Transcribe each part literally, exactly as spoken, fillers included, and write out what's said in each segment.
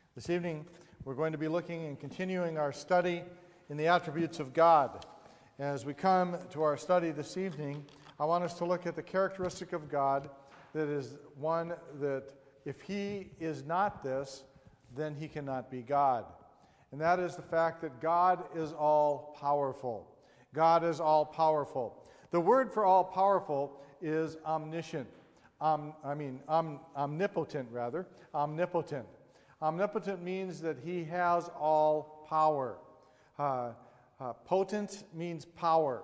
This evening, we're going to be looking and continuing our study in the attributes of God. As we come to our study this evening, I want us to look at the characteristic of God that is one that if he is not this, then he cannot be God. And that is the fact that God is all-powerful. God is all-powerful. The word for all-powerful is omniscient. Um, I mean, om, omnipotent, rather. Omnipotent. Omnipotent means that he has all power. Uh, uh, potent means power.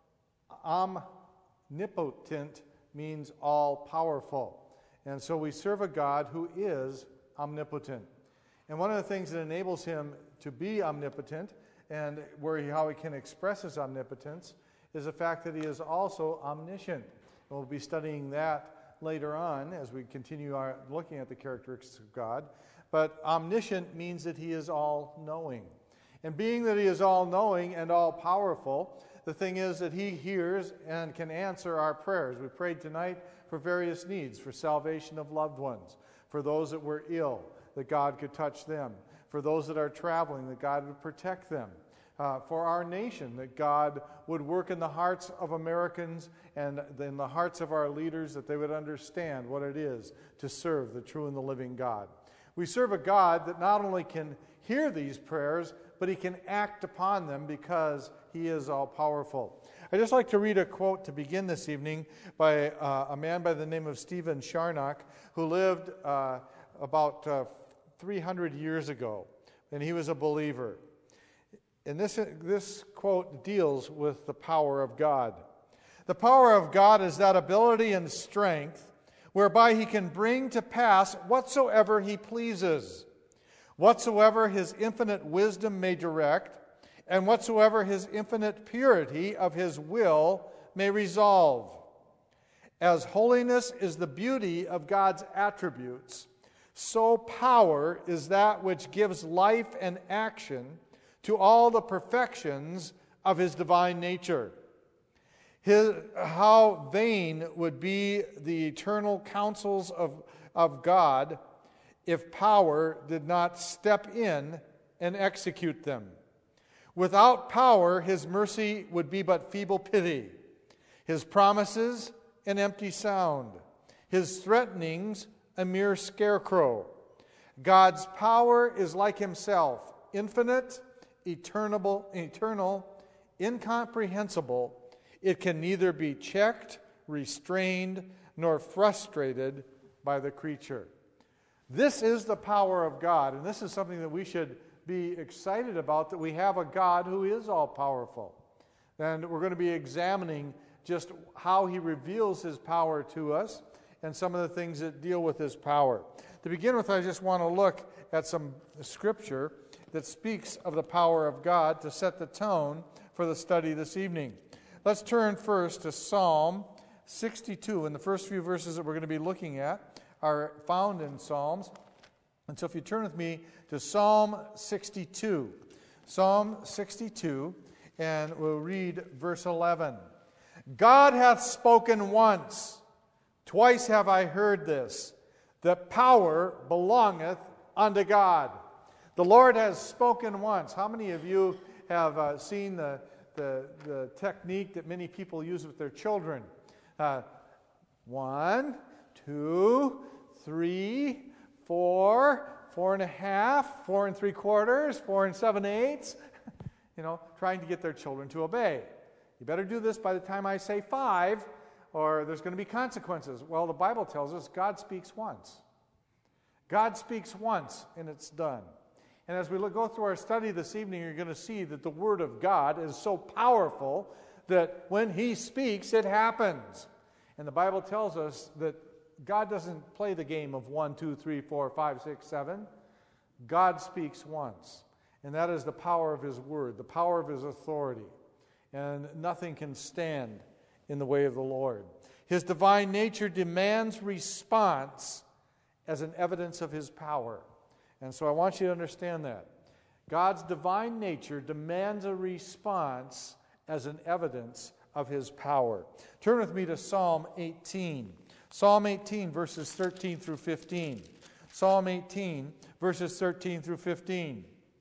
Omnipotent means all-powerful. And so we serve a God who is omnipotent. And one of the things that enables him to be omnipotent and where he, how he can express his omnipotence is the fact that he is also omniscient. And we'll be studying that later on as we continue our looking at the characteristics of God. But omniscient means that he is all-knowing. And being that he is all-knowing and all-powerful, the thing is that he hears and can answer our prayers. We prayed tonight for various needs, for salvation of loved ones, for those that were ill, that God could touch them, for those that are traveling, that God would protect them, uh, for our nation, that God would work in the hearts of Americans and in the hearts of our leaders, that they would understand what it is to serve the true and the living God. We serve a God that not only can hear these prayers, but he can act upon them because he is all-powerful. I'd just like to read a quote to begin this evening by uh, a man by the name of Stephen Charnock, who lived uh, about uh, three hundred years ago, and he was a believer. And this, this quote deals with the power of God. The power of God is that ability and strength whereby he can bring to pass whatsoever he pleases, whatsoever his infinite wisdom may direct, and whatsoever his infinite purity of his will may resolve. As holiness is the beauty of God's attributes, so power is that which gives life and action to all the perfections of his divine nature. His, how vain would be the eternal counsels of, of God if power did not step in and execute them. Without power, his mercy would be but feeble pity, his promises an empty sound, his threatenings a mere scarecrow. God's power is like himself, infinite, eternal, eternal, incomprehensible. It can neither be checked, restrained, nor frustrated by the creature. This is the power of God, and this is something that we should be excited about, that we have a God who is all-powerful. And we're going to be examining just how he reveals his power to us and some of the things that deal with his power. To begin with, I just want to look at some scripture that speaks of the power of God to set the tone for the study this evening. Let's turn first to Psalm sixty-two, and the first few verses that we're going to be looking at are found in Psalms. And so if you turn with me to Psalm sixty-two. Psalm sixty-two, and we'll read verse eleven. God hath spoken once, twice have I heard this, that power belongeth unto God. The Lord has spoken once. How many of you have uh, seen the, the, the technique that many people use with their children? Uh, one, two, three, four, four and a half, four and three quarters, four and seven eighths, you know, trying to get their children to obey. You better do this by the time I say five, or there's going to be consequences. Well, the Bible tells us God speaks once. God speaks once, and it's done. And as we look, go through our study this evening, you're going to see that the Word of God is so powerful that when he speaks, it happens. And the Bible tells us that God doesn't play the game of one, two, three, four, five, six, seven. God speaks once. And that is the power of his word, the power of his authority. And nothing can stand in the way of the Lord. His divine nature demands response as an evidence of his power. And so I want you to understand that. God's divine nature demands a response as an evidence of his power. Turn with me to Psalm eighteen. Psalm eighteen, verses thirteen through fifteen. Psalm eighteen, verses thirteen through fifteen.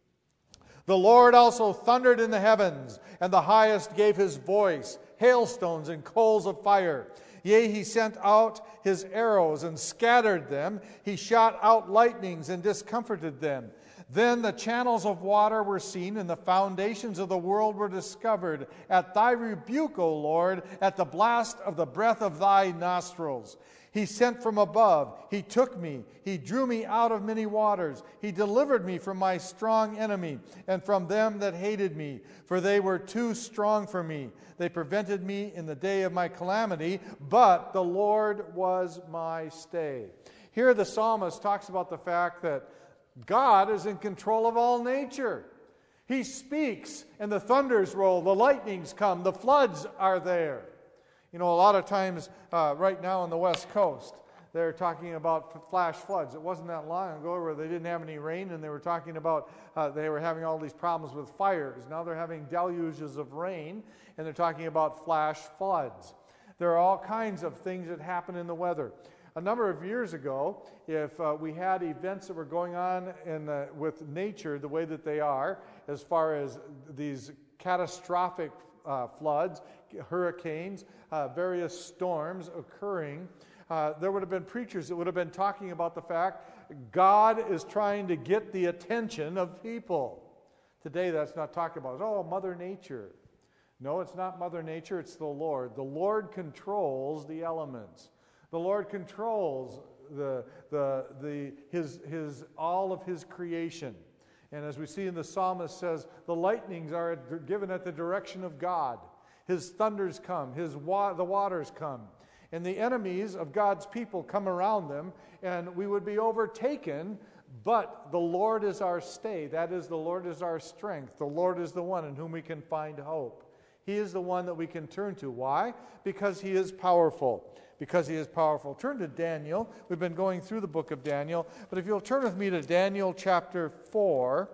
The Lord also thundered in the heavens, and the highest gave his voice, hailstones and coals of fire. Yea, he sent out his arrows and scattered them. He shot out lightnings and discomforted them. Then the channels of water were seen, and the foundations of the world were discovered. At thy rebuke, O Lord, at the blast of the breath of thy nostrils. He sent from above. He took me. He drew me out of many waters. He delivered me from my strong enemy and from them that hated me, for they were too strong for me. They prevented me in the day of my calamity, but the Lord was my stay. Here the psalmist talks about the fact that God is in control of all nature. He speaks, and the thunders roll, the lightnings come, the floods are there. You know, a lot of times uh, right now on the West Coast, they're talking about flash floods. It wasn't that long ago where they didn't have any rain, and they were talking about uh, they were having all these problems with fires. Now they're having deluges of rain, and they're talking about flash floods. There are all kinds of things that happen in the weather. A number of years ago, if uh, we had events that were going on in the, with nature the way that they are, as far as these catastrophic uh, floods, hurricanes, uh, various storms occurring, uh, there would have been preachers that would have been talking about the fact God is trying to get the attention of people. Today that's not talked about. Oh, Mother Nature. No, it's not Mother Nature, it's the Lord. The Lord controls the elements. The Lord controls the, the, the, his, his, all of His creation. And as we see in the psalmist says, the lightnings are given at the direction of God. His thunders come, his wa- the waters come. And the enemies of God's people come around them, and we would be overtaken, but the Lord is our stay. That is, the Lord is our strength. The Lord is the one in whom we can find hope. He is the one that we can turn to. Why? Because He is powerful. Because He is powerful. Turn to Daniel. We've been going through the book of Daniel. But if you'll turn with me to Daniel chapter four.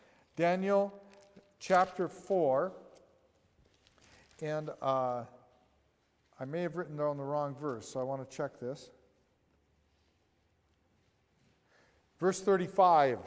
Daniel chapter four. And uh, I may have written down the wrong verse, so I want to check this. Verse thirty-five.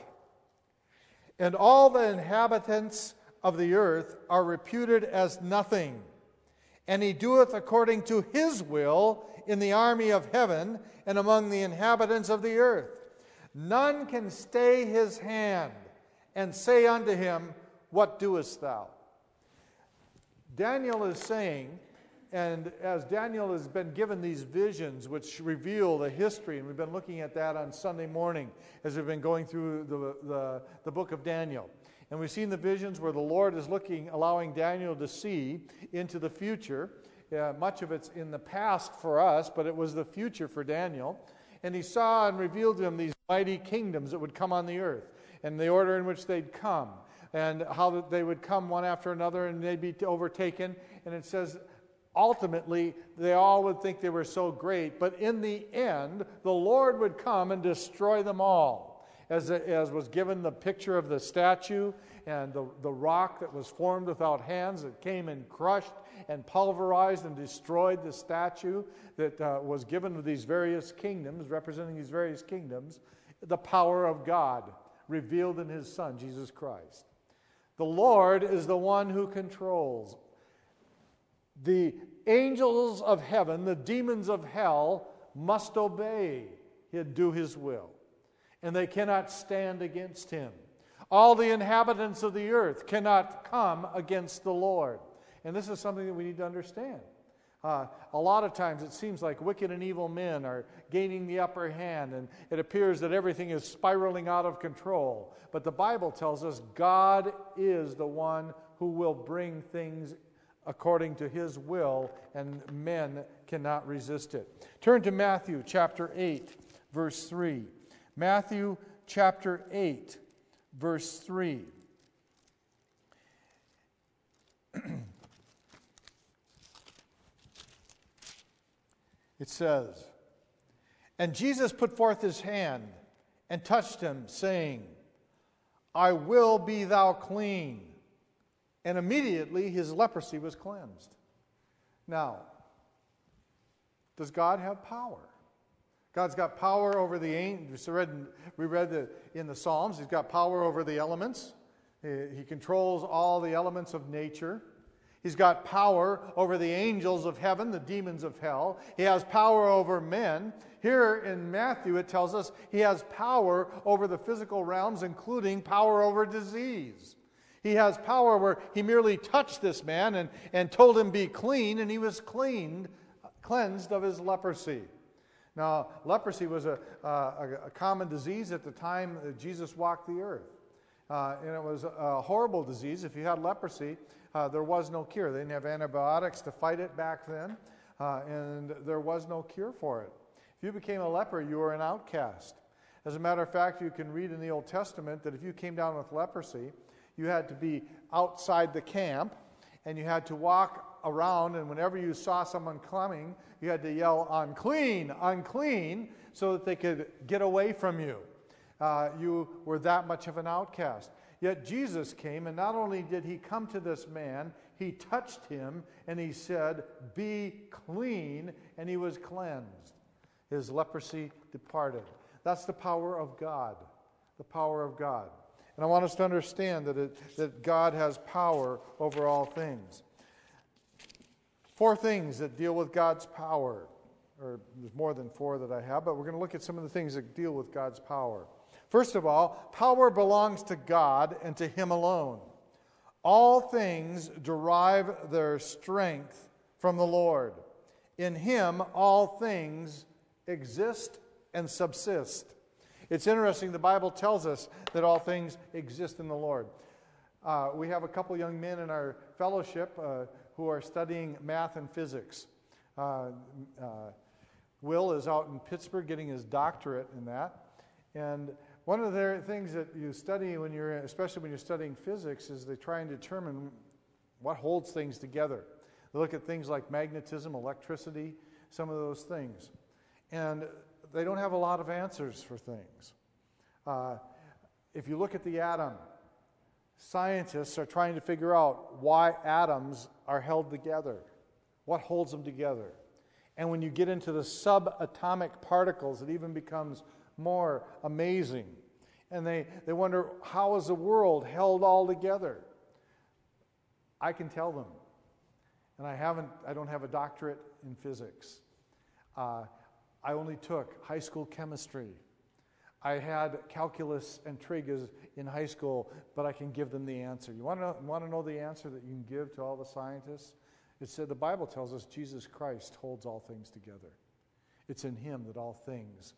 And all the inhabitants of the earth are reputed as nothing. And He doeth according to His will in the army of heaven and among the inhabitants of the earth. None can stay His hand and say unto Him, What doest thou? Daniel is saying, and as Daniel has been given these visions which reveal the history, and we've been looking at that on Sunday morning as we've been going through the, the, the book of Daniel. And we've seen the visions where the Lord is looking, allowing Daniel to see into the future. Uh, much of it's in the past for us, but it was the future for Daniel. And he saw and revealed to him these mighty kingdoms that would come on the earth, and the order in which they'd come, and how they would come one after another, and they'd be overtaken. And it says, ultimately, they all would think they were so great, but in the end, the Lord would come and destroy them all. As, as was given the picture of the statue and the, the rock that was formed without hands that came and crushed and pulverized and destroyed the statue that uh, was given to these various kingdoms, representing these various kingdoms, the power of God revealed in His Son, Jesus Christ. The Lord is the one who controls. The angels of heaven, the demons of hell, must obey, He'd do His will. And they cannot stand against Him. All the inhabitants of the earth cannot come against the Lord. And this is something that we need to understand. Uh, a lot of times it seems like wicked and evil men are gaining the upper hand, and it appears that everything is spiraling out of control. But the Bible tells us God is the one who will bring things according to His will, and men cannot resist it. Turn to Matthew chapter eight, verse three. Matthew chapter eight, verse three. It says, And Jesus put forth His hand and touched him, saying, I will be thou clean. And immediately his leprosy was cleansed. Now, does God have power? God's got power over the angels. We read, we read the, in the Psalms, He's got power over the elements. He, he controls all the elements of nature. He's got power over the angels of heaven, the demons of hell. He has power over men. Here in Matthew, it tells us He has power over the physical realms, including power over disease. He has power where He merely touched this man and, and told him be clean, and he was cleaned, cleansed of his leprosy. Now, leprosy was a, a, a common disease at the time that Jesus walked the earth. Uh, and it was a horrible disease. If you had leprosy, uh, there was no cure. They didn't have antibiotics to fight it back then, uh, and there was no cure for it. If you became a leper, you were an outcast. As a matter of fact, you can read in the Old Testament that if you came down with leprosy, you had to be outside the camp, and you had to walk around, and whenever you saw someone coming, you had to yell, unclean, unclean, so that they could get away from you. Uh, you were that much of an outcast. Yet Jesus came, and not only did He come to this man, He touched him, and He said, be clean, and he was cleansed. His leprosy departed. That's the power of God, the power of God. And I want us to understand that, it, that God has power over all things. Four things that deal with God's power. Or there's more than four that I have, but we're going to look at some of the things that deal with God's power. First of all, power belongs to God and to Him alone. All things derive their strength from the Lord. In Him, all things exist and subsist. It's interesting, the Bible tells us that all things exist in the Lord. Uh, we have a couple young men in our fellowship uh, who are studying math and physics. Uh, uh, Will is out in Pittsburgh getting his doctorate in that. And one of the things that you study when you're, especially when you're studying physics, is they try and determine what holds things together. They look at things like magnetism, electricity, some of those things. And they don't have a lot of answers for things. Uh, if you look at the atom, scientists are trying to figure out why atoms are held together, what holds them together. And when you get into the subatomic particles, it even becomes more amazing. And they, they wonder, how is the world held all together? I can tell them. And I haven't, I don't have a doctorate in physics. Uh, I only took high school chemistry. I had calculus and trig in high school, but I can give them the answer. You want to know, want to know the answer that you can give to all the scientists? It said the Bible tells us Jesus Christ holds all things together. It's in Him that all things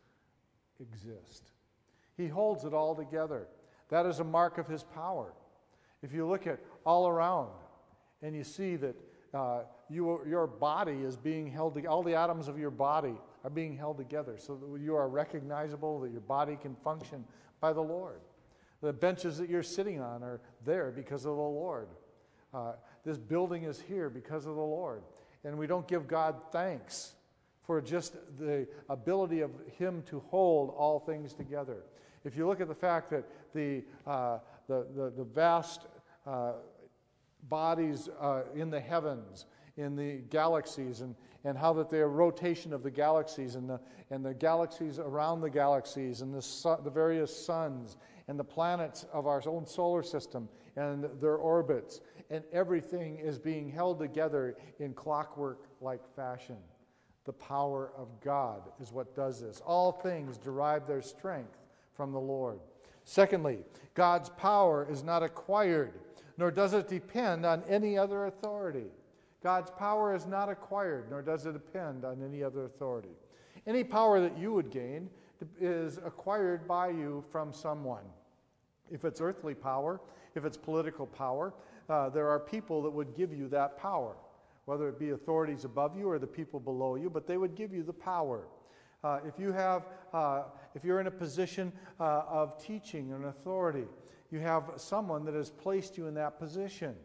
exist. He holds it all together. That is a mark of His power. If you look at all around and you see that uh, you, your body is being held together, all the atoms of your body are being held together so that you are recognizable, that your body can function by the Lord. The benches that you're sitting on are there because of the Lord. Uh, this building is here because of the Lord. And we don't give God thanks for just the ability of Him to hold all things together. If you look at the fact that the, uh, the, the, the vast uh, bodies uh, in the heavens, in the galaxies, and, and how that the rotation of the galaxies and the, and the galaxies around the galaxies and the, sun, the various suns and the planets of our own solar system and their orbits, and everything is being held together in clockwork-like fashion. The power of God is what does this. All things derive their strength from the Lord. Secondly, God's power is not acquired, nor does it depend on any other authority. God's power is not acquired, nor does it depend on any other authority. Any power that you would gain is acquired by you from someone. If it's earthly power, if it's political power, uh, there are people that would give you that power, whether it be authorities above you or the people below you, but they would give you the power. Uh, if you have, uh, if you're in a position uh, of teaching and authority, you have someone that has placed you in that position.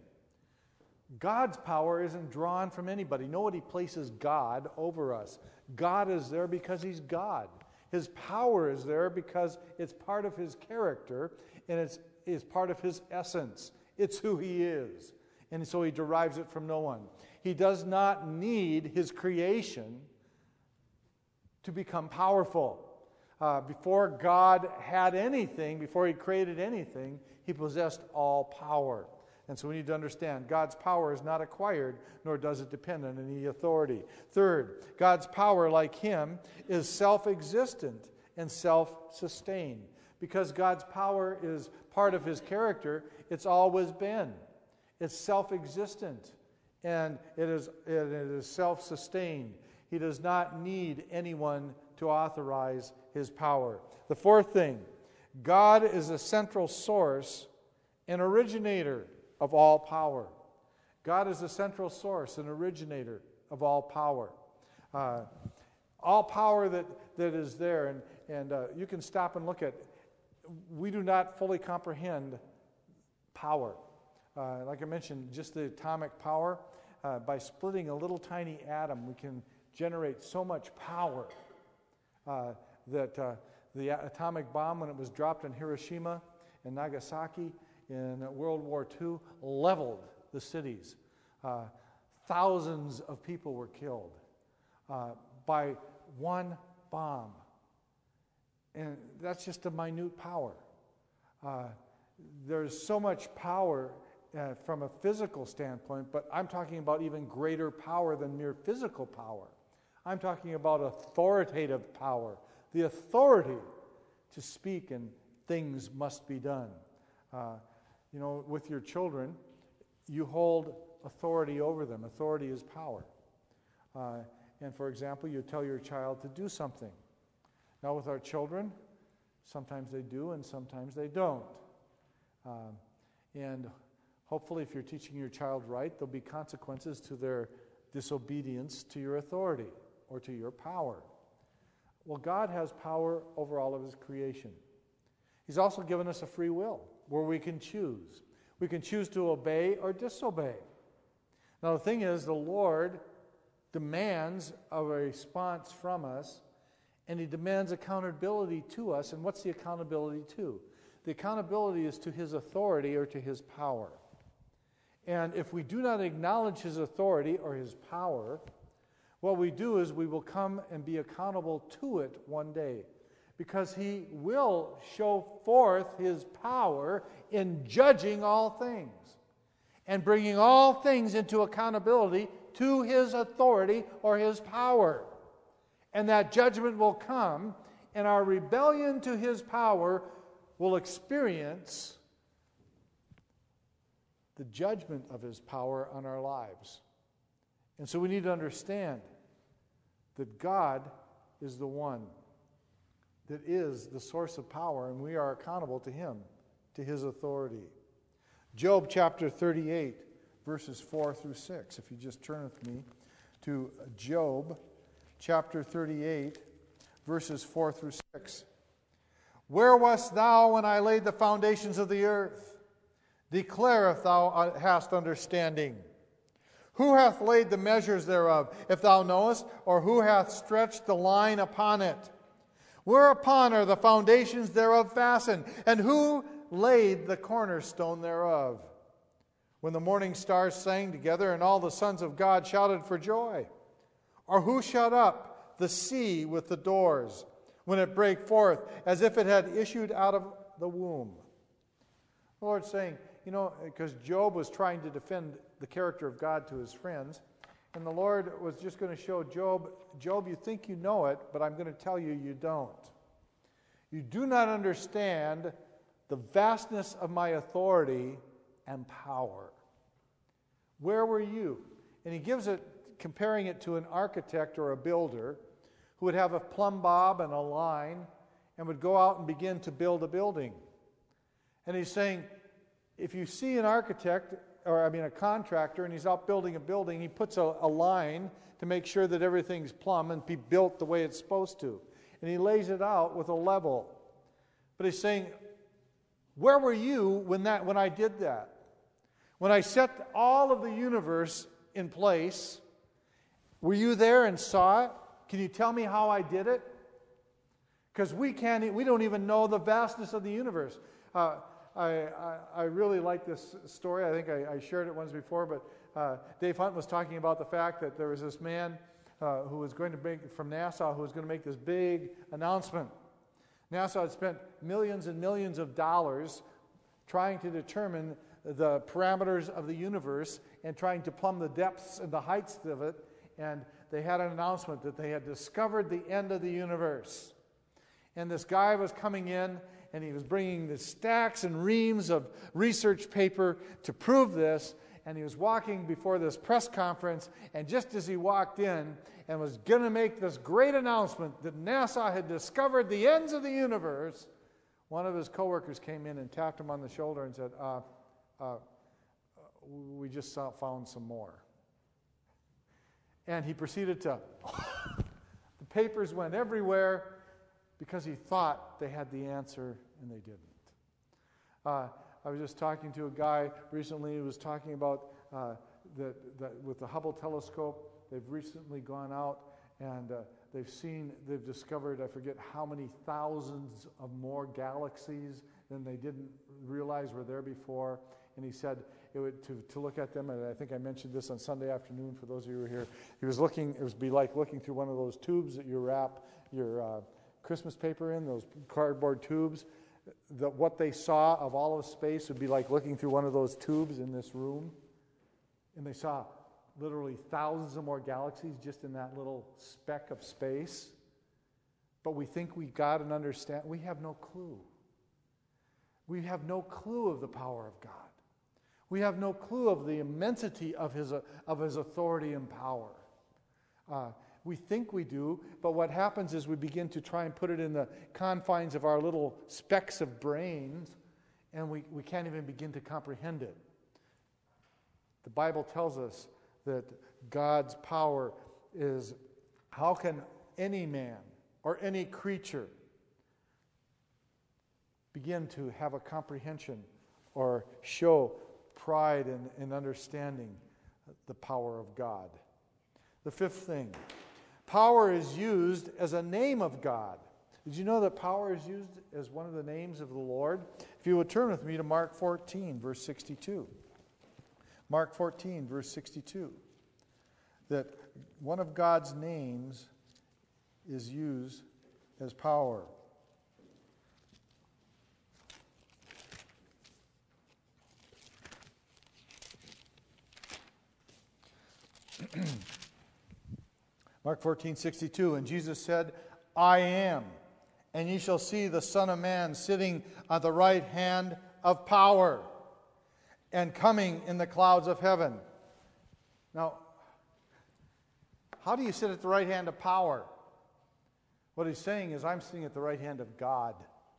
God's power isn't drawn from anybody. Nobody places God over us. God is there because He's God. His power is there because it's part of His character and it's, it's part of His essence. It's who He is. And so He derives it from no one. He does not need His creation to become powerful. Uh, before God had anything, before he created anything, he possessed all power. And so we need to understand God's power is not acquired, nor does it depend on any authority. Third, God's power, like him, is self-existent and self-sustained. Because God's power is part of his character, it's always been. It's self-existent, and it is, it is self-sustained. He does not need anyone to authorize his power. The fourth thing, God is the central source and originator of all power. God is the central source and originator of all power. Uh, all power that, that is there, and, and uh, you can stop and look at, we do not fully comprehend power. Uh, like I mentioned, just the atomic power, uh, by splitting a little tiny atom, we can generate so much power uh, that uh, the atomic bomb, when it was dropped in Hiroshima and Nagasaki in World War Two, leveled the cities. Uh, thousands of people were killed uh, by one bomb. And that's just a minute power. Uh, there's so much power uh, from a physical standpoint, but I'm talking about even greater power than mere physical power. I'm talking about authoritative power, the authority to speak and things must be done. Uh, you know, with your children, you hold authority over them. Authority is power. Uh, and for example, you tell your child to do something. Now with our children, sometimes they do and sometimes they don't. Um, and hopefully if you're teaching your child right, there'll be consequences to their disobedience to your authority or to your power. Well, God has power over all of his creation. He's also given us a free will where we can choose. We can choose to obey or disobey. Now the thing is, the Lord demands a response from us, and he demands accountability to us. And what's the accountability to? The accountability is to his authority or to his power. And if we do not acknowledge his authority or his power, what we do is we will come and be accountable to it one day, because he will show forth his power in judging all things and bringing all things into accountability to his authority or his power. And that judgment will come, and our rebellion to his power will experience the judgment of his power on our lives. And so we need to understand that God is the one that is the source of power, and we are accountable to him, to his authority. Job chapter thirty-eight, verses four through six. If you just turn with me to Job chapter thirty-eight, verses four through six. Where wast thou when I laid the foundations of the earth? Declare if thou hast understanding. Who hath laid the measures thereof, if thou knowest, or who hath stretched the line upon it? Whereupon are the foundations thereof fastened, and who laid the cornerstone thereof? When the morning stars sang together, and all the sons of God shouted for joy? Or who shut up the sea with the doors, when it brake forth, as if it had issued out of the womb? The Lord's saying, you know, because Job was trying to defend the character of God to his friends, and the Lord was just going to show Job, Job, you think you know it, but I'm going to tell you you don't. You do not understand the vastness of my authority and power. Where were you? And he gives it, comparing it to an architect or a builder who would have a plumb bob and a line and would go out and begin to build a building. And he's saying, if you see an architect, or I mean a contractor, and he's out building a building, he puts a, a line to make sure that everything's plumb and be built the way it's supposed to. And he lays it out with a level. But he's saying, where were you when that when I did that? When I set all of the universe in place, were you there and saw it? Can you tell me how I did it? Because we can't, we don't even know the vastness of the universe. Uh, I, I, I really like this story. I think I, I shared it once before, but uh, Dave Hunt was talking about the fact that there was this man uh, who was going to make, from NASA, who was going to make this big announcement. NASA had spent millions and millions of dollars trying to determine the parameters of the universe and trying to plumb the depths and the heights of it. And they had an announcement that they had discovered the end of the universe. And this guy was coming in, and he was bringing the stacks and reams of research paper to prove this. And he was walking before this press conference, and just as he walked in and was going to make this great announcement that NASA had discovered the ends of the universe, one of his coworkers came in and tapped him on the shoulder and said, uh, uh, we just saw, found some more. And he proceeded to, the papers went everywhere because he thought they had the answer and they didn't. Uh, I was just talking to a guy recently who was talking about uh, that, that with the Hubble telescope, they've recently gone out and uh, they've seen, they've discovered, I forget how many thousands of more galaxies than they didn't realize were there before. And he said it would, to, to look at them, and I think I mentioned this on Sunday afternoon for those of you who were here, he was looking, it would be like looking through one of those tubes that you wrap your uh, Christmas paper in, those cardboard tubes. The, what they saw of all of space would be like looking through one of those tubes in this room. And they saw literally thousands of more galaxies just in that little speck of space. But we think we got and understand. We have no clue. We have no clue of the power of God. We have no clue of the immensity of His, uh, of his authority and power. Uh, We think we do, but what happens is we begin to try and put it in the confines of our little specks of brains, and we, we can't even begin to comprehend it. The Bible tells us that God's power is, how can any man or any creature begin to have a comprehension or show pride in, in understanding the power of God? The fifth thing, power is used as a name of God. Did you know that power is used as one of the names of the Lord? If you would turn with me to Mark fourteen, verse sixty-two. Mark fourteen, verse sixty-two. That one of God's names is used as power. Mark fourteen, sixty-two, and Jesus said, I am, and ye shall see the Son of Man sitting on the right hand of power and coming in the clouds of heaven. Now, how do you sit at the right hand of power? What he's saying is, I'm sitting at the right hand of God.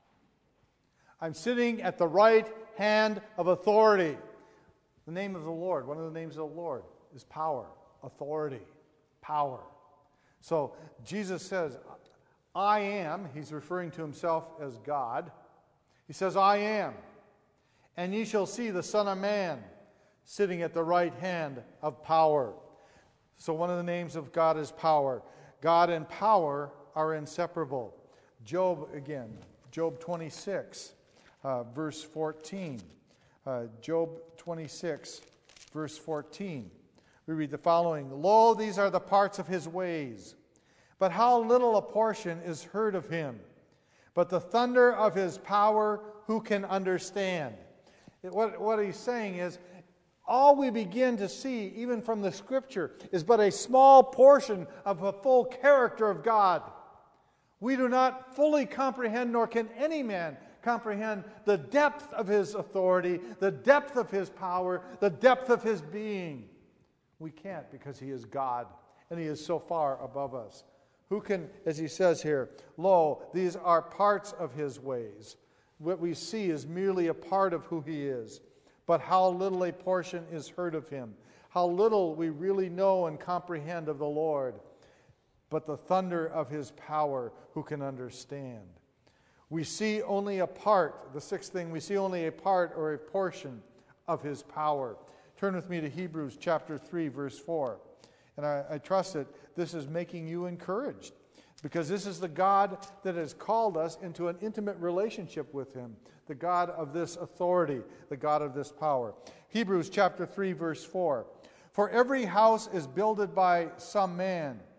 I'm sitting at the right hand of authority. The name of the Lord, one of the names of the Lord, is power, authority, power. So Jesus says, I am. He's referring to himself as God. He says, I am. And ye shall see the Son of Man sitting at the right hand of power. So one of the names of God is power. God and power are inseparable. Job again, Job twenty-six, uh, verse fourteen. Uh, Job twenty-six, verse fourteen. We read the following, Lo, these are the parts of his ways, but how little a portion is heard of him. But the thunder of his power, who can understand? It, what, what he's saying is, all we begin to see, even from the Scripture, is but a small portion of the full character of God. We do not fully comprehend, nor can any man comprehend the depth of his authority, the depth of his power, the depth of his being. We can't, because he is God, and he is so far above us. Who can, as he says here, lo, these are parts of his ways. What we see is merely a part of who he is. But how little a portion is heard of him. How little we really know and comprehend of the Lord. But the thunder of his power, who can understand? We see only a part, the sixth thing, we see only a part or a portion of his power. Turn with me to Hebrews chapter three, verse four. And I, I trust that this is making you encouraged, because this is the God that has called us into an intimate relationship with him, the God of this authority, the God of this power. Hebrews chapter three, verse four. For every house is builded by some man,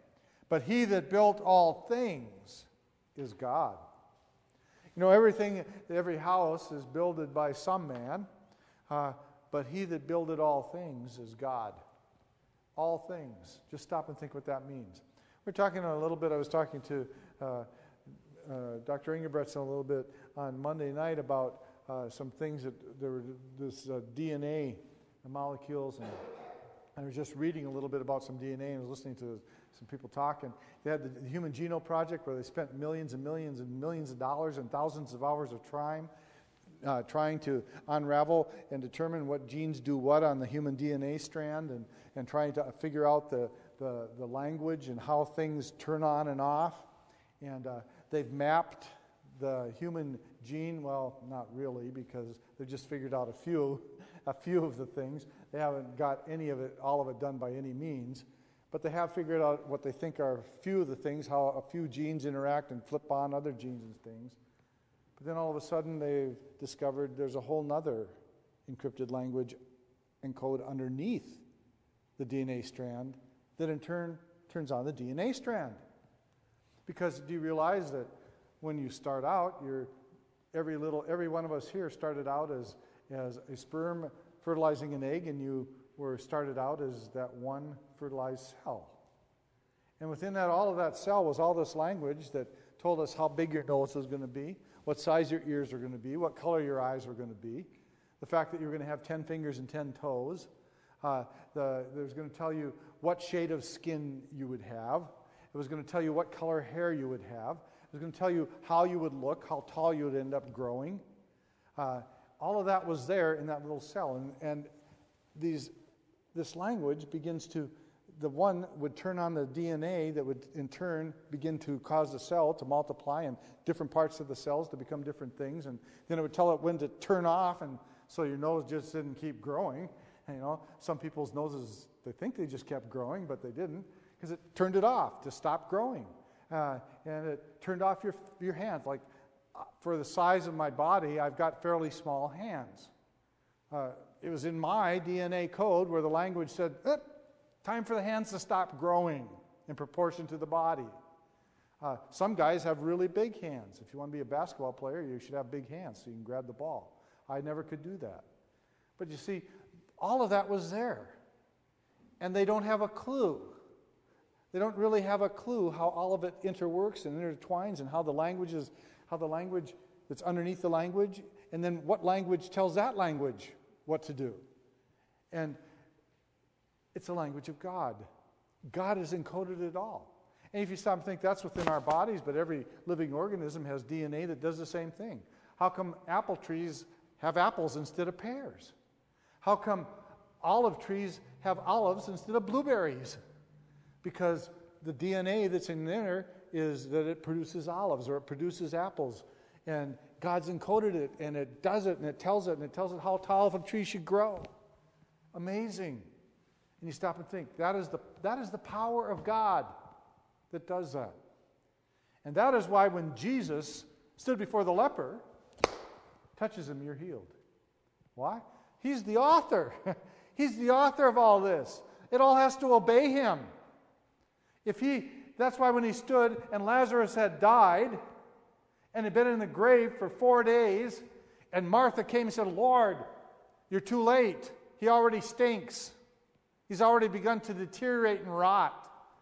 But he that built all things is God. You know, everything, every house is builded by some man, uh, but he that builded all things is God. All things. Just stop and think what that means. We're talking a little bit, I was talking to uh, uh, Doctor Ingebretson a little bit on Monday night about uh, some things that there were this uh, D N A molecules, and I was just reading a little bit about some D N A and was listening to some people talking. They had the Human Genome Project where they spent millions and millions and millions of dollars and thousands of hours of time uh, trying to unravel and determine what genes do what on the human D N A strand, and, and trying to figure out the, the, the language and how things turn on and off. And uh, they've mapped the human gene, well, not really, because they've just figured out a few, a few of the things. They haven't got any of it, all of it done by any means. But they have figured out what they think are a few of the things, how a few genes interact and flip on other genes and things. But then all of a sudden they've discovered there's a whole nother encrypted language and code underneath the D N A strand that in turn turns on the D N A strand. Because do you realize that when you start out, you're every little every one of us here started out as as a sperm fertilizing an egg, and you were started out as that one fertilized cell. And within that, all of that cell was all this language that told us how big your nose was going to be, what size your ears were going to be, what color your eyes were going to be, the fact that you were going to have ten fingers and ten toes. Uh, the, it was going to tell you what shade of skin you would have. It was going to tell you what color hair you would have. It was going to tell you how you would look, how tall you would end up growing. Uh, all of that was there in that little cell. And, and these, this language begins to, the one would turn on the D N A that would in turn begin to cause the cell to multiply and different parts of the cells to become different things. And then it would tell it when to turn off, and so your nose just didn't keep growing. And, you know, some people's noses, they think they just kept growing, but they didn't, because it turned it off to stop growing. Uh, and it turned off your your hands. Like, uh, for the size of my body, I've got fairly small hands. Uh, it was in my D N A code where the language said, eh, time for the hands to stop growing in proportion to the body. Uh, some guys have really big hands. If you want to be a basketball player, you should have big hands so you can grab the ball. I never could do that. But you see, all of that was there. And they don't have a clue. They don't really have a clue how all of it interworks and intertwines, and how the language is, how the language that's underneath the language, and then what language tells that language what to do. And it's the language of God. God has encoded it all. And if you stop and think, that's within our bodies, but every living organism has D N A that does the same thing. How come apple trees have apples instead of pears? How come olive trees have olives instead of blueberries? Because the D N A that's in there is that it produces olives or it produces apples. And God's encoded it, and it does it, and it tells it, and it tells it how tall of a tree should grow. Amazing. And you stop and think, that is the that is the power of God that does that. And that is why when Jesus stood before the leper, touches him, you're healed. Why? He's the author. He's the author of all this. It all has to obey him. If he, that's why when he stood and Lazarus had died and had been in the grave for four days, and Martha came and said, Lord, you're too late. He already stinks. He's already begun to deteriorate and rot.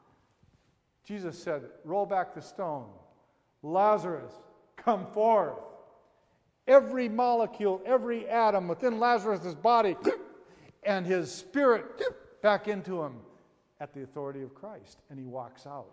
Jesus said, roll back the stone. Lazarus, come forth. Every molecule, every atom within Lazarus' body and his spirit back into him at the authority of Christ. And he walks out.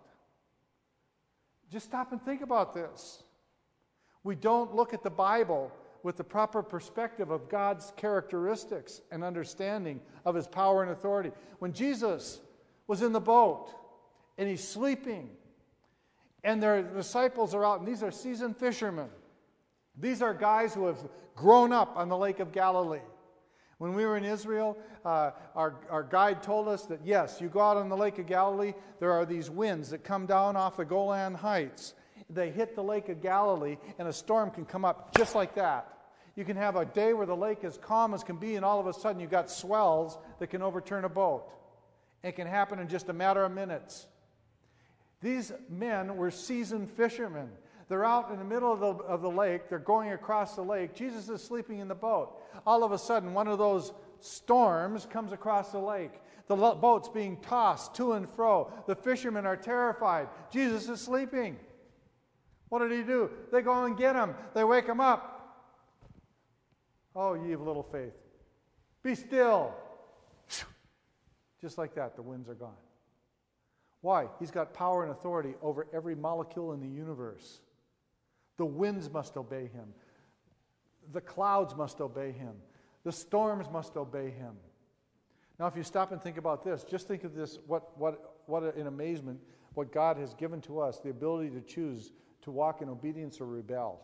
Just stop and think about this. We don't look at the Bible with the proper perspective of God's characteristics and understanding of his power and authority. When Jesus was in the boat and he's sleeping, and their disciples are out, and these are seasoned fishermen. These are guys who have grown up on the Lake of Galilee. When we were in Israel, uh, our, our guide told us that, yes, you go out on the Lake of Galilee, there are these winds that come down off the Golan Heights. They hit the Lake of Galilee, and a storm can come up just like that. You can have a day where the lake is calm as can be, and all of a sudden you've got swells that can overturn a boat. It can happen in just a matter of minutes. These men were seasoned fishermen. They're out in the middle of the, of the lake. They're going across the lake. Jesus is sleeping in the boat. All of a sudden, one of those storms comes across the lake. The lo- boat's being tossed to and fro. The fishermen are terrified. Jesus is sleeping. What did he do? They go and get him. They wake him up. Oh, ye of little faith. Be still. Just like that, the winds are gone. Why? He's got power and authority over every molecule in the universe. The winds must obey him. The clouds must obey him. The storms must obey him. Now, if you stop and think about this, just think of this, what, what, what an amazement, what God has given to us, the ability to choose to walk in obedience or rebel.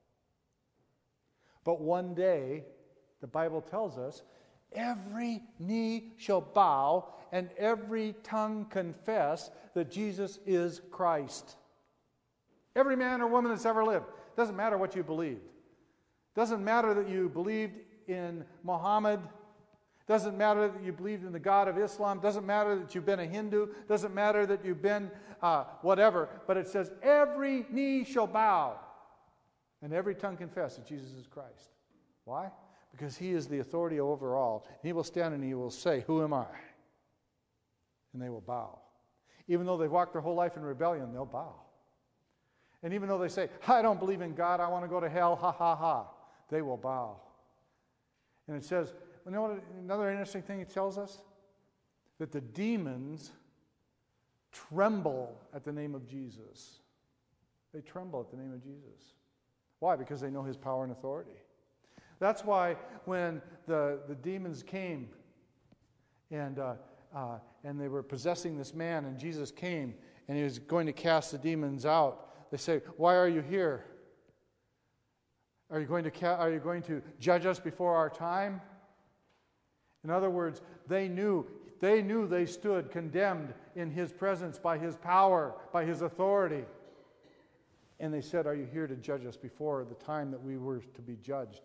But one day, the Bible tells us, every knee shall bow and every tongue confess that Jesus is Christ. Every man or woman that's ever lived. Doesn't matter what you believed. Doesn't matter that you believed in Muhammad. Doesn't matter that you believed in the God of Islam. Doesn't matter that you've been a Hindu. Doesn't matter that you've been uh, whatever. But it says every knee shall bow and every tongue confess that Jesus is Christ. Why? Because he is the authority over all. And he will stand and he will say, who am I? And they will bow. Even though they've walked their whole life in rebellion, they'll bow. And even though they say, I don't believe in God, I want to go to hell, ha, ha, ha, they will bow. And it says, you know what, another interesting thing it tells us? That the demons tremble at the name of Jesus. They tremble at the name of Jesus. Why? Because they know his power and authority. That's why when the, the demons came and, uh, uh, and they were possessing this man, and Jesus came and he was going to cast the demons out, they say, why are you here? Are you going to, ca- are you going to judge us before our time? In other words, they knew, they knew they stood condemned in his presence by his power, by his authority. And they said, are you here to judge us before the time that we were to be judged?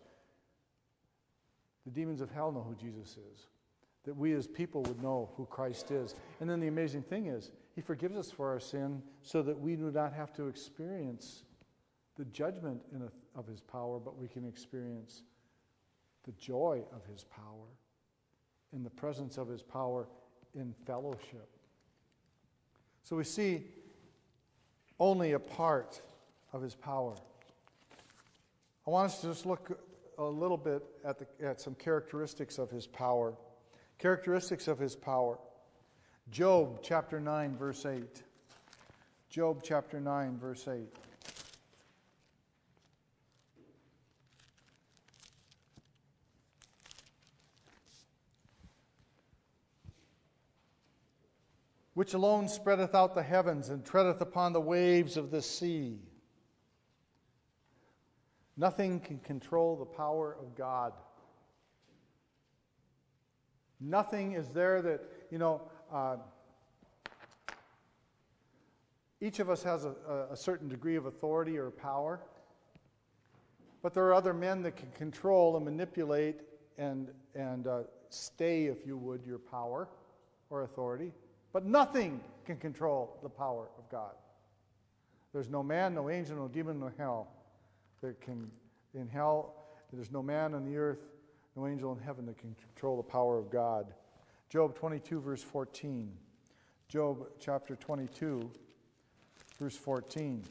The demons of hell know who Jesus is. That we as people would know who Christ is. And then the amazing thing is, he forgives us for our sin so that we do not have to experience the judgment in a, of his power, but we can experience the joy of his power, in the presence of his power, in fellowship. So we see only a part of his power. I want us to just look a little bit at, the, at some characteristics of his power. Characteristics of his power. Job chapter nine, verse eight. Job chapter nine, verse eight. Which alone spreadeth out the heavens and treadeth upon the waves of the sea. Nothing can control the power of God. Nothing is there that, you know, uh, each of us has a, a certain degree of authority or power. But there are other men that can control and manipulate and, and uh, stay, if you would, your power or authority. But nothing can control the power of God. There's no man, no angel, no demon, no hell that can, in hell, there's no man on the earth, no angel in heaven that can control the power of God. Job twenty-two, verse fourteen. Job chapter twenty-two, verse fourteen.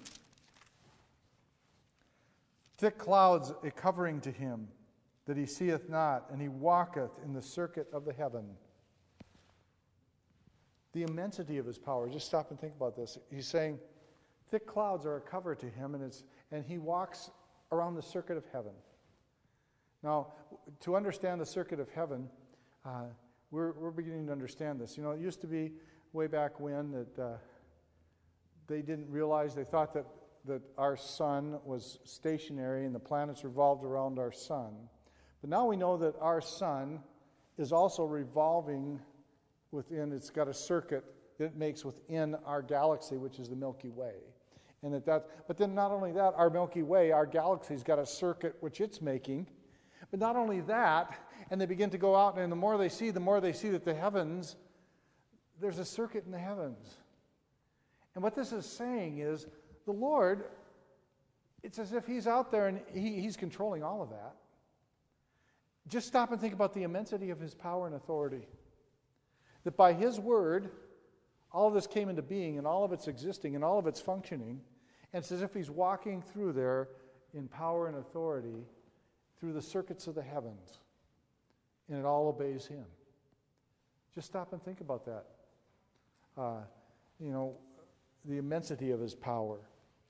Thick clouds a covering to him, that he seeth not, and he walketh in the circuit of the heaven. The immensity of his power. Just stop and think about this. He's saying, thick clouds are a cover to him, and it's and he walks around the circuit of heaven. Now, to understand the circuit of heaven, uh, we're we're beginning to understand this. You know, it used to be way back when that uh, they didn't realize. They thought that that our sun was stationary and the planets revolved around our sun. But now we know that our sun is also revolving within, it's got a circuit that it makes within our galaxy, which is the Milky Way. And that that, but then not only that, our Milky Way, our galaxy's got a circuit which it's making. But not only that, and they begin to go out, and the more they see, the more they see that the heavens, there's a circuit in the heavens. And what this is saying is the Lord, it's as if he's out there and he, he's controlling all of that. Just stop and think about the immensity of his power and authority. That by his word, all of this came into being and all of its existing and all of its functioning. And it's as if he's walking through there in power and authority through the circuits of the heavens. And it all obeys him. Just stop and think about that. Uh, you know, the immensity of his power.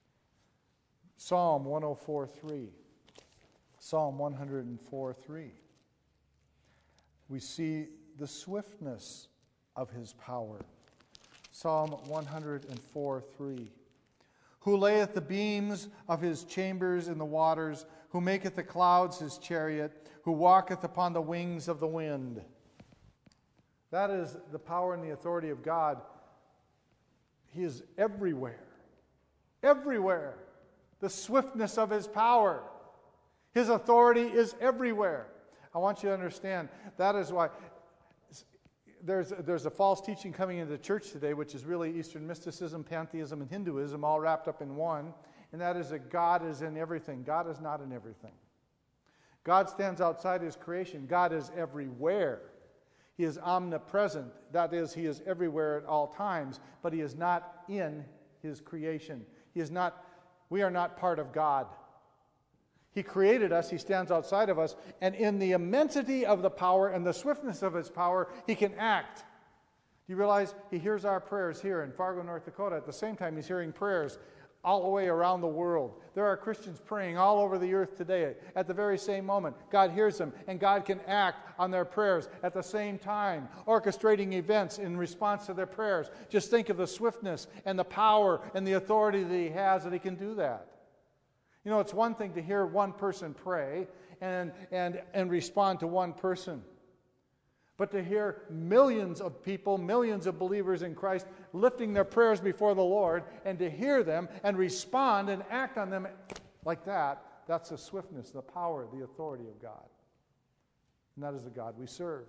Psalm one oh four three. Psalm one oh four three. We see the swiftness of his power. Psalm one oh four three. Who layeth the beams of his chambers in the waters, who maketh the clouds his chariot, who walketh upon the wings of the wind. That is the power and the authority of God. He is everywhere. Everywhere. The swiftness of his power. His authority is everywhere. I want you to understand that is why there's, there's a false teaching coming into the church today, which is really Eastern mysticism, pantheism, and Hinduism all wrapped up in one, and that is that God is in everything. God is not in everything. God stands outside his creation. God is everywhere. He is omnipresent. That is, he is everywhere at all times, but he is not in his creation. He is not, we are not part of God. He created us, he stands outside of us, and in the immensity of the power and the swiftness of his power, he can act. Do you realize he hears our prayers here in Fargo, North Dakota? At the same time, he's hearing prayers all the way around the world. There are Christians praying all over the earth today at the very same moment. God hears them, and God can act on their prayers at the same time, orchestrating events in response to their prayers. Just think of the swiftness and the power and the authority that he has, that he can do that. You know, it's one thing to hear one person pray and, and, and respond to one person. But to hear millions of people, millions of believers in Christ lifting their prayers before the Lord, and to hear them and respond and act on them like that, that's the swiftness, the power, the authority of God. And that is the God we serve.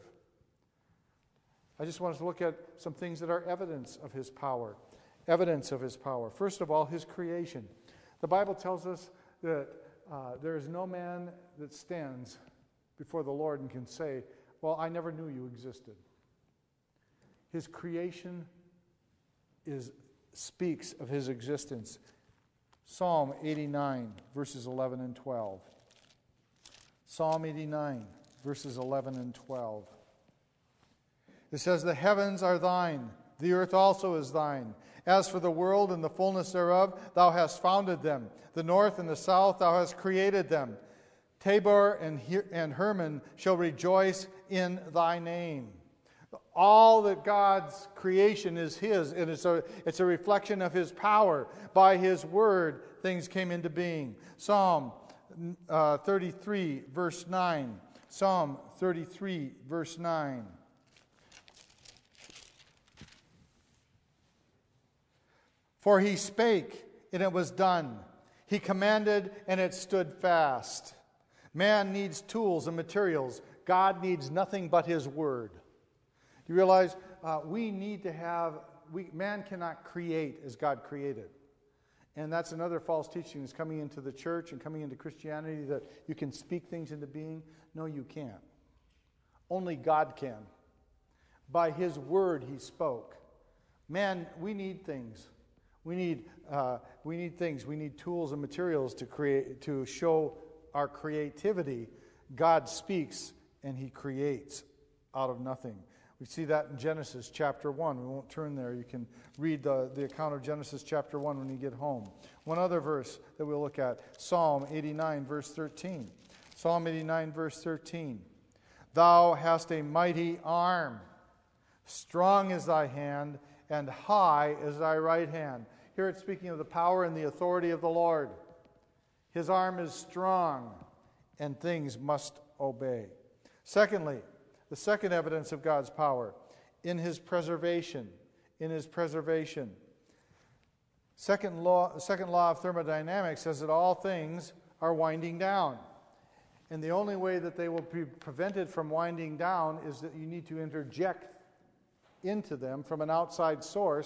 I just want us to look at some things that are evidence of his power. Evidence of his power. First of all, his creation. The Bible tells us that uh, there is no man that stands before the Lord and can say, well, I never knew you existed. His creation is, speaks of his existence. Psalm eighty-nine, verses eleven and twelve. Psalm eighty-nine, verses eleven and twelve. It says, the heavens are thine, the earth also is thine. As for the world and the fullness thereof, thou hast founded them. The north and the south, thou hast created them. Tabor and, Her- and Hermon shall rejoice in thy name. All that God's creation is his, and it's a, it's a reflection of his power. By his word, things came into being. Psalm uh, thirty-three, verse nine. Psalm thirty-three, verse nine. For he spake, and it was done. He commanded, and it stood fast. Man needs tools and materials. God needs nothing but his word. Do you realize uh, we need to have, we, man cannot create as God created. And that's another false teaching that's coming into the church and coming into Christianity, that you can speak things into being. No, you can't. Only God can. By his word he spoke. Man, we need things. We need, uh, we need things. We need tools and materials to create, to show our creativity. God speaks and he creates out of nothing. We see that in Genesis chapter one. We won't turn there. You can read the, the account of Genesis chapter one when you get home. One other verse that we'll look at, Psalm eighty-nine, verse thirteen. Psalm eighty-nine, verse thirteen. Thou hast a mighty arm. Strong is thy hand, and high is thy right hand. Here it's speaking of the power and the authority of the Lord. His arm is strong, and things must obey. Secondly, the second evidence of God's power, in his preservation. In his preservation. Second law, second law of thermodynamics says that all things are winding down. And the only way that they will be prevented from winding down is that you need to interject into them from an outside source,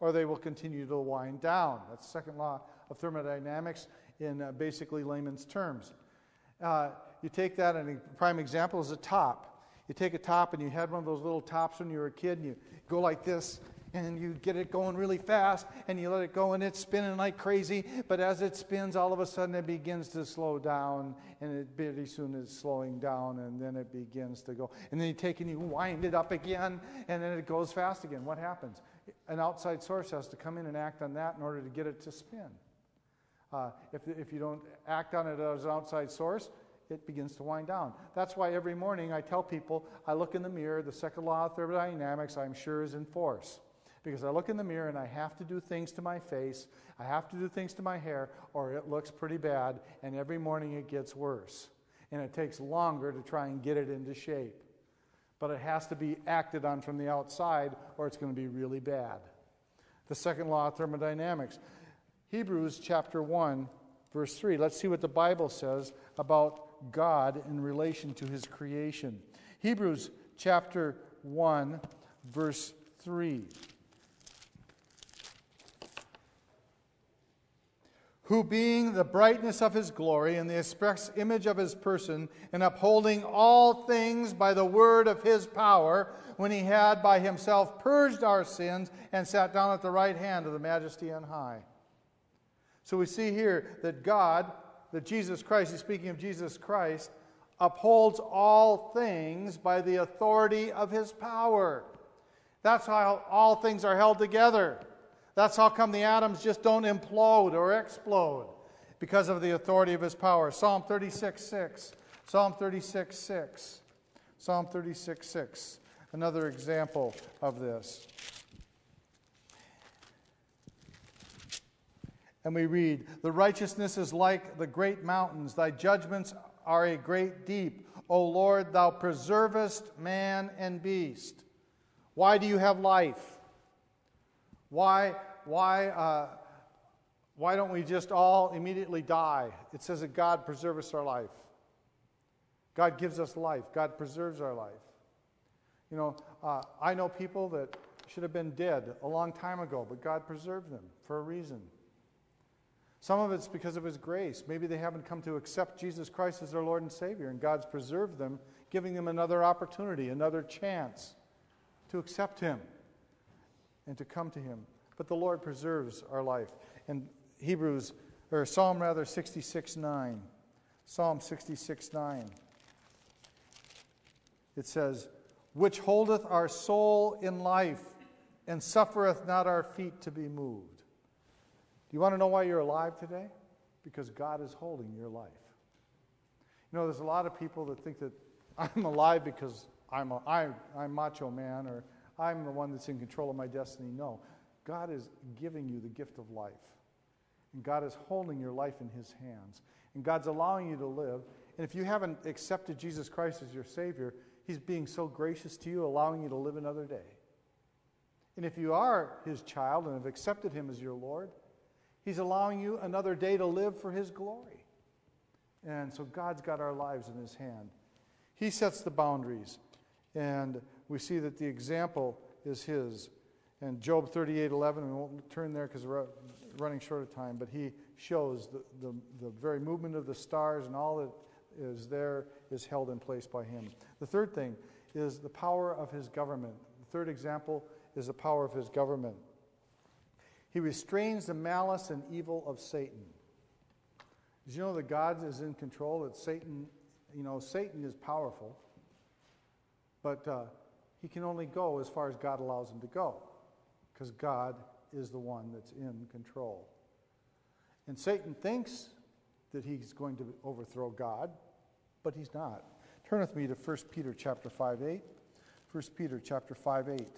or they will continue to wind down. That's the second law of thermodynamics in uh, basically layman's terms. Uh, you take that, and a prime example is a top. You take a top, and you had one of those little tops when you were a kid, and you go like this, and you get it going really fast, and you let it go, and it's spinning like crazy. But as it spins, all of a sudden it begins to slow down, and it pretty soon is slowing down, and then it begins to go. And then you take and you wind it up again, and then it goes fast again. What happens? An outside source has to come in and act on that in order to get it to spin. Uh, if, if you don't act on it as an outside source, it begins to wind down. That's why every morning I tell people, I look in the mirror, the second law of thermodynamics I'm sure is in force. Because I look in the mirror and I have to do things to my face, I have to do things to my hair, or it looks pretty bad, and every morning it gets worse. And it takes longer to try and get it into shape. But it has to be acted on from the outside, or it's going to be really bad. The second law of thermodynamics. Hebrews chapter one, verse three. Let's see what the Bible says about God in relation to his creation. Hebrews chapter one, verse three. Who being the brightness of his glory and the express image of his person, and upholding all things by the word of his power, when he had by himself purged our sins, and sat down at the right hand of the majesty on high. So we see here that God, that Jesus Christ, he's speaking of Jesus Christ, upholds all things by the authority of his power. That's how all things are held together. That's how come the atoms just don't implode or explode, because of the authority of his power. Psalm thirty-six six. Psalm thirty-six six. Psalm thirty-six six. Another example of this. And we read, the righteousness is like the great mountains. Thy judgments are a great deep. O Lord, thou preservest man and beast. Why do you have life? Why, why, uh, why don't we just all immediately die? It says that God preserves our life. God gives us life. God preserves our life. You know, uh, I know people that should have been dead a long time ago, but God preserved them for a reason. Some of it's because of his grace. Maybe they haven't come to accept Jesus Christ as their Lord and Savior, and God's preserved them, giving them another opportunity, another chance to accept him and to come to him. But the Lord preserves our life. And Hebrews, or Psalm rather, sixty-six nine. Psalm sixty-six nine. It says, which holdeth our soul in life, and suffereth not our feet to be moved. Do you want to know why you're alive today? Because God is holding your life. You know, there's a lot of people that think that I'm alive because I'm, a, I, I'm macho man, or I'm the one that's in control of my destiny. No. God is giving you the gift of life. And God is holding your life in his hands. And God's allowing you to live. And if you haven't accepted Jesus Christ as your Savior, he's being so gracious to you, allowing you to live another day. And if you are his child and have accepted him as your Lord, he's allowing you another day to live for his glory. And so God's got our lives in his hand. He sets the boundaries. And we see that the example is his. And Job thirty-eight eleven, we won't turn there because we're running short of time, but he shows the, the, the very movement of the stars, and all that is there is held in place by him. The third thing is the power of his government. The third example is the power of his government. He restrains the malice and evil of Satan. Did you know that God is in control? That Satan, you know, Satan is powerful, but uh, he can only go as far as God allows him to go, because God is the one that's in control. And Satan thinks that he's going to overthrow God, but he's not. Turn with me to First Peter chapter five eight. First Peter chapter five eight.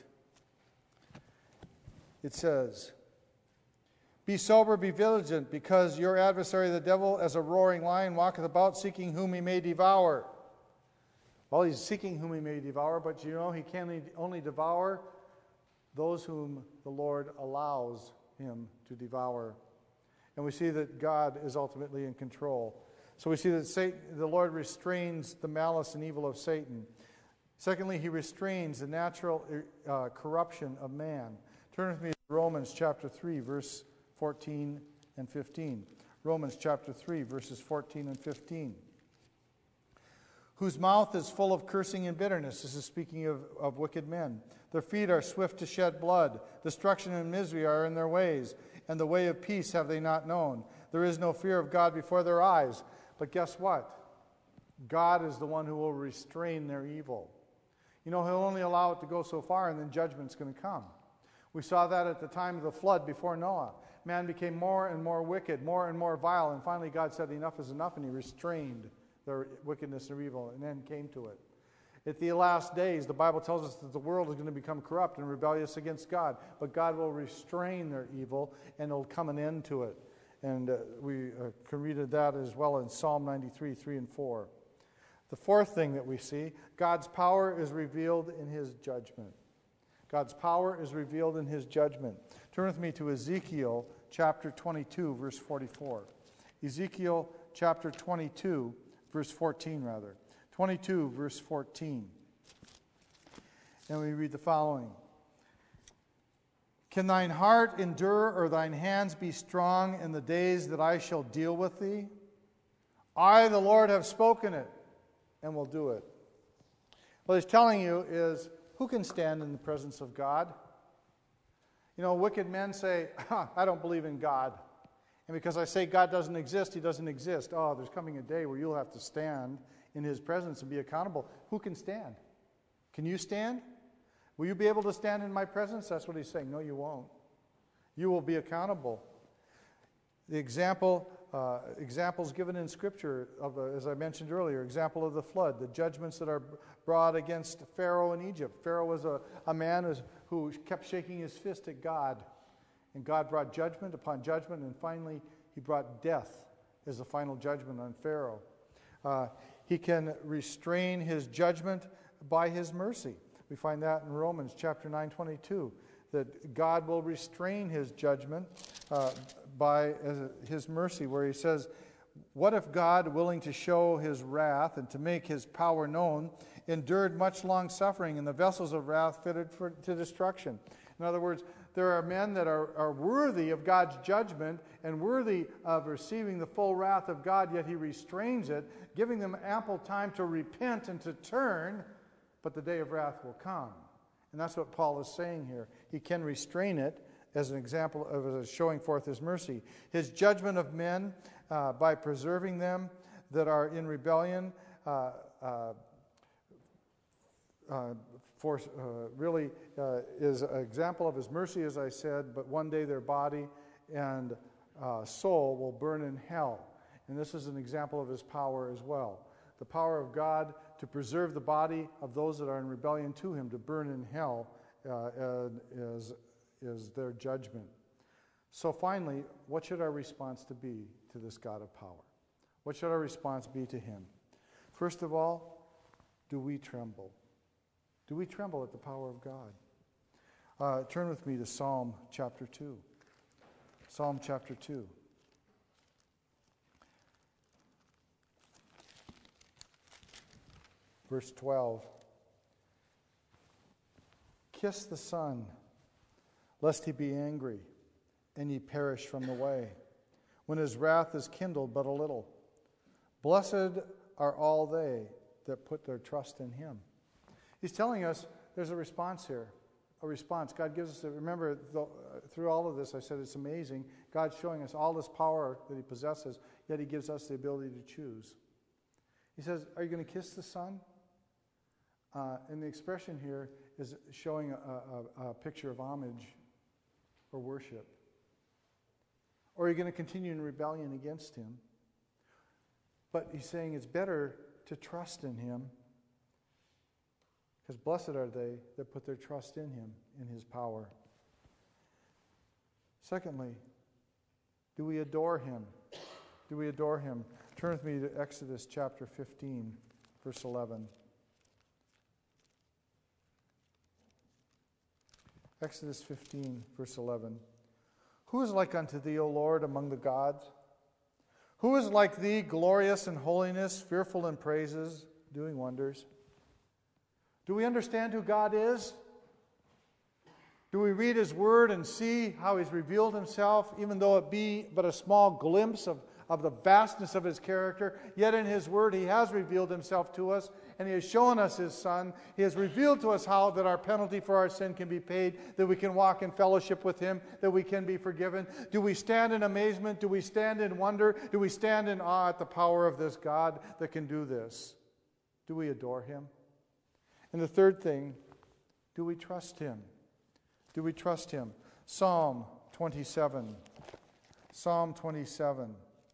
It says, be sober, be vigilant, because your adversary the devil, as a roaring lion, walketh about, seeking whom he may devour. Well, he's seeking whom he may devour, but you know he can only devour those whom the Lord allows him to devour. And we see that God is ultimately in control. So we see that Satan, the Lord restrains the malice and evil of Satan. Secondly, he restrains the natural uh, corruption of man. Turn with me to Romans chapter three, verse fourteen and fifteen. Romans chapter three, verses fourteen and fifteen. Whose mouth is full of cursing and bitterness. This is speaking of, of wicked men. Their feet are swift to shed blood. Destruction and misery are in their ways, and the way of peace have they not known. There is no fear of God before their eyes. But guess what? God is the one who will restrain their evil. You know, he'll only allow it to go so far, and then judgment's going to come. We saw that at the time of the flood before Noah. Man became more and more wicked, more and more vile, and finally God said enough is enough, and he restrained their wickedness and evil, and then came to it. At the last days, the Bible tells us that the world is going to become corrupt and rebellious against God, but God will restrain their evil, and there'll come an end to it. And uh, we uh, can read that as well in Psalm ninety-three, three and four. The fourth thing that we see, God's power is revealed in his judgment. God's power is revealed in his judgment. Turn with me to Ezekiel chapter twenty-two, verse forty-four. Ezekiel chapter twenty-two, verse fourteen, rather. twenty-two, verse fourteen. And we read the following. Can thine heart endure, or thine hands be strong in the days that I shall deal with thee? I, the Lord, have spoken it, and will do it. What he's telling you is, who can stand in the presence of God? You know, wicked men say, ah, I don't believe in God. And because I say God doesn't exist, he doesn't exist. Oh, there's coming a day where you'll have to stand in his presence and be accountable. Who can stand? Can you stand? Will you be able to stand in my presence? That's what he's saying. No, you won't. You will be accountable. The example, uh, examples given in Scripture, of, uh, as I mentioned earlier, example of the flood, the judgments that are brought against Pharaoh in Egypt. Pharaoh was a, a man who, who kept shaking his fist at God. And God brought judgment upon judgment, and finally he brought death as the final judgment on Pharaoh. Uh, he can restrain his judgment by his mercy. We find that in Romans chapter nine twenty-two, that God will restrain his judgment uh, by uh, his mercy, where he says, what if God, willing to show his wrath and to make his power known, endured much long suffering in the vessels of wrath fitted for, to destruction? In other words, there are men that are, are worthy of God's judgment and worthy of receiving the full wrath of God, yet he restrains it, giving them ample time to repent and to turn, but the day of wrath will come. And that's what Paul is saying here. He can restrain it as an example of uh, showing forth his mercy. His judgment of men uh, by preserving them that are in rebellion uh, uh, uh, for, uh, really uh, is an example of his mercy, as I said, but one day their body and uh, soul will burn in hell. And this is an example of his power as well. The power of God to preserve the body of those that are in rebellion to him, to burn in hell, uh, is, is their judgment. So finally, what should our response to be to this God of power? What should our response be to him? First of all, do we tremble? Do we tremble at the power of God? Uh, turn with me to Psalm chapter two. Psalm chapter two. Verse twelve. Kiss the Son, lest he be angry, and ye perish from the way, when his wrath is kindled but a little. Blessed are all they that put their trust in him. He's telling us there's a response here, a response. God gives us, a, remember, the, through all of this, I said it's amazing. God's showing us all this power that he possesses, yet he gives us the ability to choose. He says, are you going to kiss the Son? Uh, and the expression here is showing a, a, a picture of homage or worship. Or are you going to continue in rebellion against him? But he's saying it's better to trust in him, because blessed are they that put their trust in him, in his power. Secondly, do we adore him? Do we adore him? Turn with me to Exodus chapter fifteen, verse eleven. Exodus fifteen, verse eleven. Who is like unto thee, O Lord, among the gods? Who is like thee, glorious in holiness, fearful in praises, doing wonders? Do we understand who God is? Do we read His Word and see how He's revealed Himself, even though it be but a small glimpse of, of the vastness of His character? Yet in His Word He has revealed Himself to us, and He has shown us His Son. He has revealed to us how that our penalty for our sin can be paid, that we can walk in fellowship with Him, that we can be forgiven. Do we stand in amazement? Do we stand in wonder? Do we stand in awe at the power of this God that can do this? Do we adore Him? And the third thing, do we trust Him? Do we trust Him? Psalm twenty-seven. Psalm twenty-seven.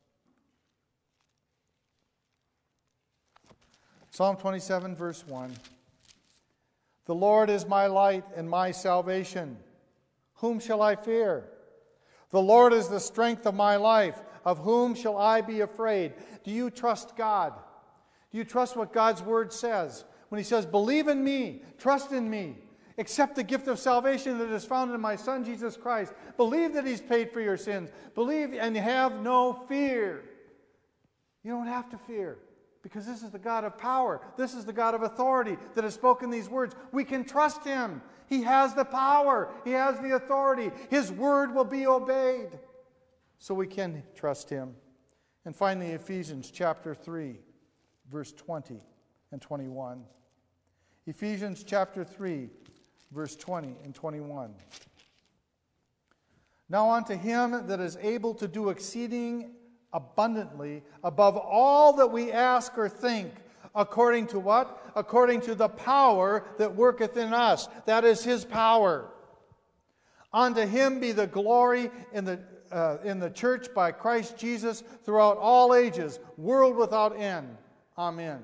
Psalm twenty-seven, verse one. The Lord is my light and my salvation. Whom shall I fear? The Lord is the strength of my life. Of whom shall I be afraid? Do you trust God? Do you trust what God's Word says? When He says, believe in me, trust in me, accept the gift of salvation that is found in my Son, Jesus Christ. Believe that He's paid for your sins. Believe and have no fear. You don't have to fear, because this is the God of power. This is the God of authority that has spoken these words. We can trust Him. He has the power. He has the authority. His word will be obeyed. So we can trust Him. And finally, Ephesians chapter three, verse twenty and twenty-one. Ephesians chapter three, verse twenty and twenty-one. Now unto Him that is able to do exceeding abundantly above all that we ask or think, according to what? According to the power that worketh in us. That is His power. Unto Him be the glory in the uh, in the church by Christ Jesus throughout all ages, world without end. Amen.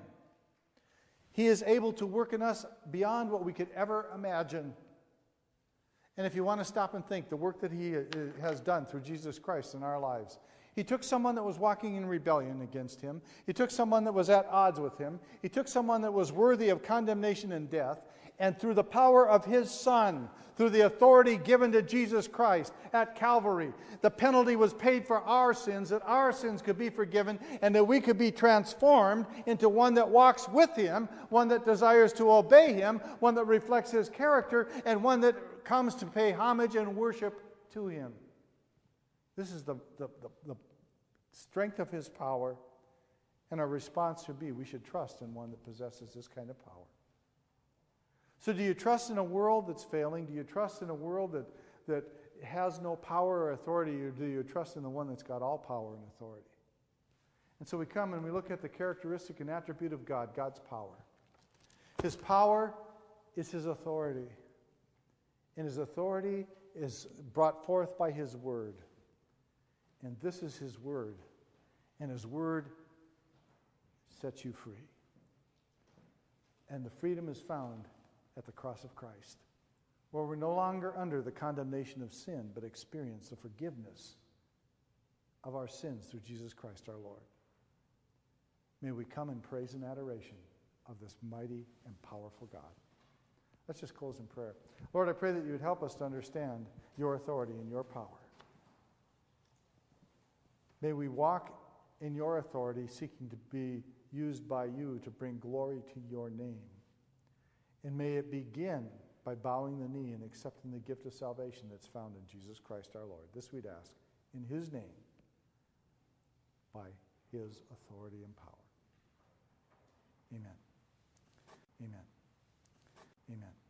He is able to work in us beyond what we could ever imagine. And if you want to stop and think, the work that He has done through Jesus Christ in our lives. He took someone that was walking in rebellion against Him. He took someone that was at odds with Him. He took someone that was worthy of condemnation and death. And through the power of His Son, through the authority given to Jesus Christ at Calvary, the penalty was paid for our sins, that our sins could be forgiven, and that we could be transformed into one that walks with Him, one that desires to obey Him, one that reflects His character, and one that comes to pay homage and worship to Him. This is the, the, the, the strength of His power, and our response should be, we should trust in one that possesses this kind of power. So do you trust in a world that's failing? Do you trust in a world that, that has no power or authority, or do you trust in the one that's got all power and authority? And so we come and we look at the characteristic and attribute of God, God's power. His power is His authority. And His authority is brought forth by His Word. And this is His Word. And His Word sets you free. And the freedom is found at the cross of Christ, where we're no longer under the condemnation of sin, but experience the forgiveness of our sins through Jesus Christ our Lord. May we come in praise and adoration of this mighty and powerful God. Let's just close in prayer. Lord, I pray that you would help us to understand your authority and your power. May we walk in your authority, seeking to be used by you to bring glory to your name. And may it begin by bowing the knee and accepting the gift of salvation that's found in Jesus Christ our Lord. This we'd ask in His name, by His authority and power. Amen. Amen. Amen.